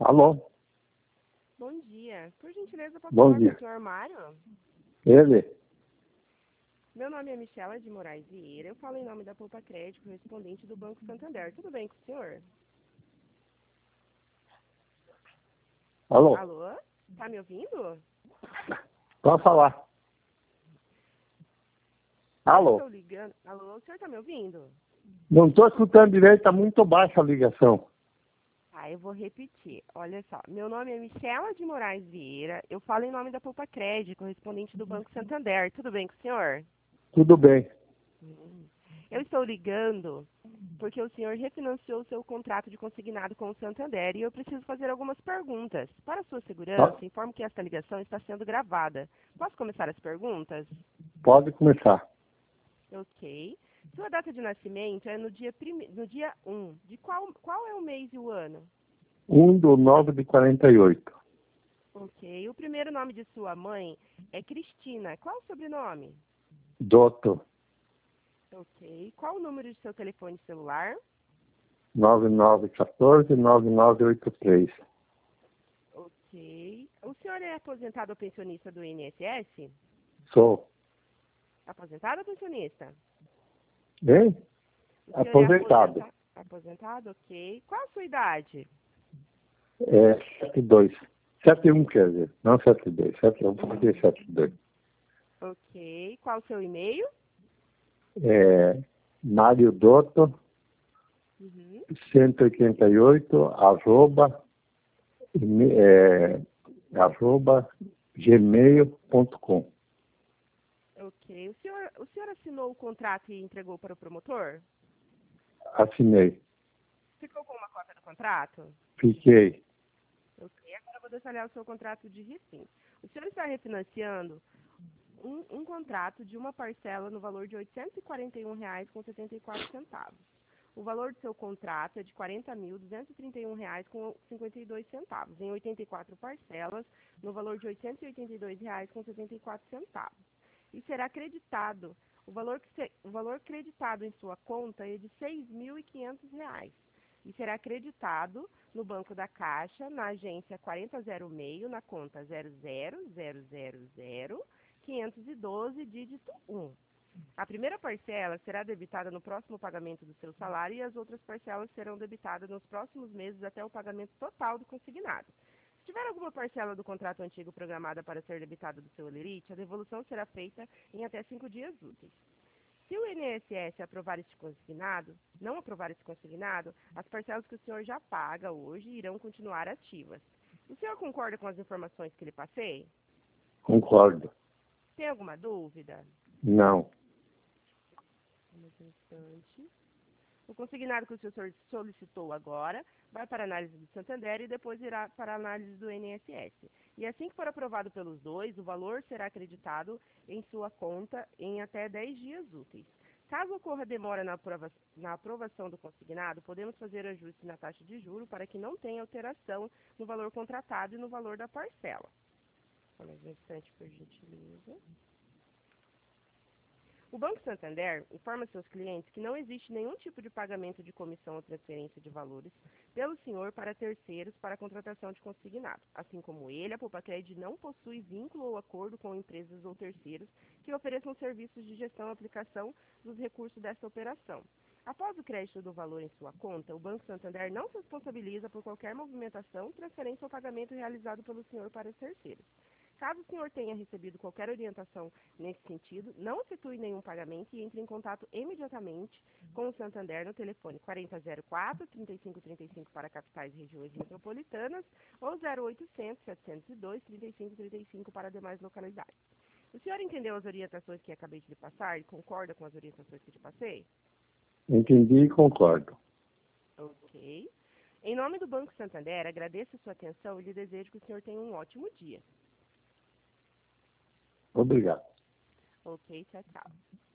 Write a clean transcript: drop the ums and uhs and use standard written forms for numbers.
Alô? Bom dia. Por gentileza, posso Bom falar com dia. o senhor Mário? Ele? Meu nome é Michela de Moraes Vieira. Eu falo em nome da Poupa Crédito, correspondente do Banco Santander. Tudo bem com o senhor? Alô? Alô? Tá me ouvindo? Pode falar. Eu Alô? estou ligando. Alô, o senhor tá me ouvindo? Não estou escutando direito, está muito baixa a ligação. Ah, eu vou repetir. Olha só, meu nome é Michela de Moraes Vieira. Eu falo em nome da Poupa Crédito, correspondente do Banco Santander. Tudo bem com o senhor? Tudo bem. Eu estou ligando porque o senhor refinanciou o seu contrato de consignado com o Santander e eu preciso fazer algumas perguntas. Para sua segurança, Tá? informo que esta ligação está sendo gravada. Posso começar as perguntas? Pode começar. Ok. Sua data de nascimento é no dia 1. De qual é o mês e o ano? 1/9/48. Ok. O primeiro nome de sua mãe é Cristina. Qual o sobrenome? Doutor Ok. Qual o número de seu telefone celular? 9914-9983. Ok. O senhor é aposentado ou pensionista do INSS? Sou. Aposentado ou pensionista? Hein? O senhor é Aposentado. aposentado, ok. Qual a sua idade? 72. 71 quer dizer. Não 72. 71 porque 72. Ok. Qual o seu e-mail? Mário Dotto, Uhum. 188, arroba gmail.com. Ok. O senhor assinou o contrato e entregou para o promotor? Assinei. Ficou com uma cópia do contrato? Fiquei. Ok. Agora eu vou detalhar o seu contrato de refim. O senhor está refinanciando um contrato de uma parcela no valor de R$ 841,74. O valor do seu contrato é de R$ 40.231,52, em 84 parcelas, no valor de R$ 882,74. E será creditado, o valor creditado em sua conta é de R$ 6.500. E será creditado no Banco da Caixa, na agência 4006, na conta 0000512, dígito 1. A primeira parcela será debitada no próximo pagamento do seu salário e as outras parcelas serão debitadas nos próximos meses até o pagamento total do consignado. Se tiver alguma parcela do contrato antigo programada para ser debitada do seu holerite, a devolução será feita em até 5 dias úteis. Se o INSS aprovar este consignado, não aprovar esse consignado, as parcelas que o senhor já paga hoje irão continuar ativas. O senhor concorda com as informações que lhe passei? Concordo. Tem alguma dúvida? Não. Um instante. O consignado que o senhor solicitou agora vai para a análise do Santander e depois irá para a análise do INSS. E assim que for aprovado pelos dois, o valor será acreditado em sua conta em até 10 dias úteis. Caso ocorra demora na aprovação do consignado, podemos fazer ajuste na taxa de juro para que não tenha alteração no valor contratado e no valor da parcela. Só mais um instante, por gentileza. O Banco Santander informa seus clientes que não existe nenhum tipo de pagamento de comissão ou transferência de valores pelo senhor para terceiros para a contratação de consignado. Assim como ele, a Poupa-Cred não possui vínculo ou acordo com empresas ou terceiros que ofereçam serviços de gestão e aplicação dos recursos desta operação. Após o crédito do valor em sua conta, o Banco Santander não se responsabiliza por qualquer movimentação, transferência ou pagamento realizado pelo senhor para os terceiros. Caso o senhor tenha recebido qualquer orientação nesse sentido, não efetue nenhum pagamento e entre em contato imediatamente com o Santander no telefone 4004-3535 para capitais e regiões metropolitanas ou 0800-702-3535 para demais localidades. O senhor entendeu as orientações que acabei de lhe passar e concorda com as orientações que te passei? Entendi e concordo. Ok. Em nome do Banco Santander, agradeço a sua atenção e lhe desejo que o senhor tenha um ótimo dia. Obrigado. Ok, tchau, tchau.